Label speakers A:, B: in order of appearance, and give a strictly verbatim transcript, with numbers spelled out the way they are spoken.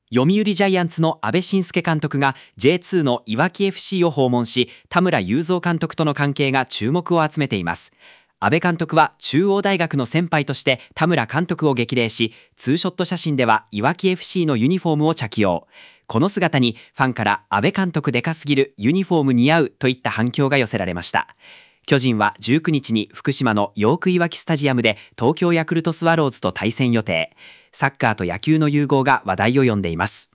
A: 読売ジャイアンツの阿部慎之監督が ジェイツー のいわき エフシー を訪問し、田村雄三監督との関係が注目を集めています。阿部監督は中央大学の先輩として田村監督を激励し、ツーショット写真ではいわき エフシー のユニフォームを着用。この姿にファンから阿部監督でかすぎる、ユニフォーム似合うといった反響が寄せられました。巨人はじゅうくにちに福島のヨークいわきスタジアムで東京ヤクルトスワローズと対戦予定。サッカーと野球の融合が話題を呼んでいます。